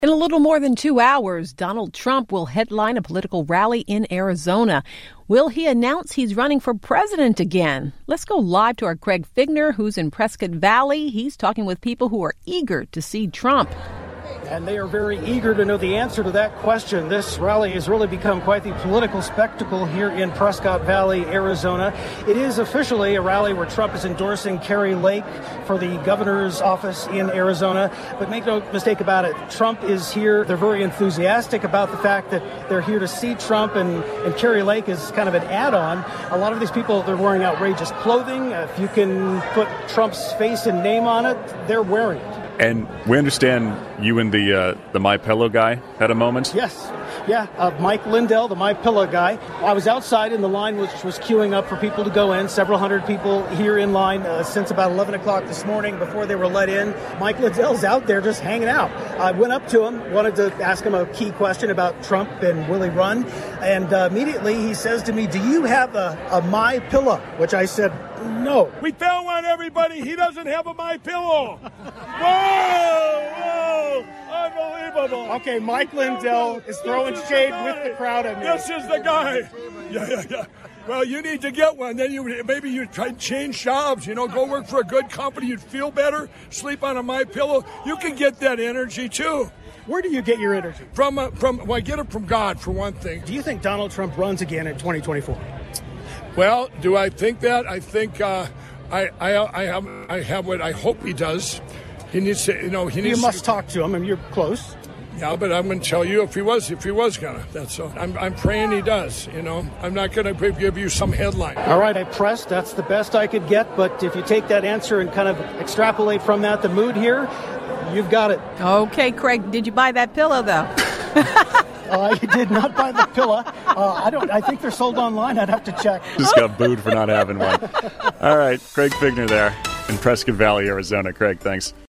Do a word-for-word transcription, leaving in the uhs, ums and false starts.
In a little more than two hours, Donald Trump will headline a political rally in Arizona. Will he announce he's running for president again? Let's go live to our Craig Fiegener, who's in Prescott Valley. He's talking with people who are eager to see Trump. And they are very eager to know the answer to that question. This rally has really become quite the political spectacle here in Prescott Valley, Arizona. It is officially a rally where Trump is endorsing Kari Lake for the governor's office in Arizona. But make no mistake about it, Trump is here. They're very enthusiastic about the fact that they're here to see Trump, and, and Kari Lake is kind of an add-on. A lot of these people, they're wearing outrageous clothing. If you can put Trump's face and name on it, they're wearing it. And we understand you and the uh, the MyPillow guy had a moment. Yes. Yeah, uh, Mike Lindell, the MyPillow guy. I was outside in the line, which was queuing up for people to go in. Several hundred people here in line uh, since about eleven o'clock this morning before they were let in. Mike Lindell's out there just hanging out. I went up to him, wanted to ask him a key question about Trump and will he run? And uh, immediately he says to me, "Do you have a, a MyPillow?" Which I said, "No." We found one, everybody. He doesn't have a MyPillow. Whoa! Whoa! Unbelievable. Okay, Mike Lindell is throwing shade with the crowd at me. This is the guy. Yeah, yeah, yeah. Well, you need to get one. Then you maybe you try to change jobs. You know, go work for a good company. You'd feel better. Sleep on a MyPillow. You can get that energy too. Where do you get your energy? From uh, from. Well, I get it from God for one thing. Do you think Donald Trump runs again in twenty twenty-four? Well, do I think that? I think uh, I, I I have I have what I hope he does. He needs to, you know, he needs. You must to, talk to him, and you're close. Yeah, but I'm going to tell you if he was, if he was gonna. That's all. I'm I'm praying he does. You know, I'm not going to give you some headline. All right, I pressed. That's the best I could get. But if you take that answer and kind of extrapolate from that the mood here, you've got it. Okay, Craig, did you buy that pillow though? I uh, did not buy the pillow. Uh, I don't. I think they're sold online. I'd have to check. Just got booed for not having one. All right, Craig Fiegener there in Prescott Valley, Arizona. Craig, thanks.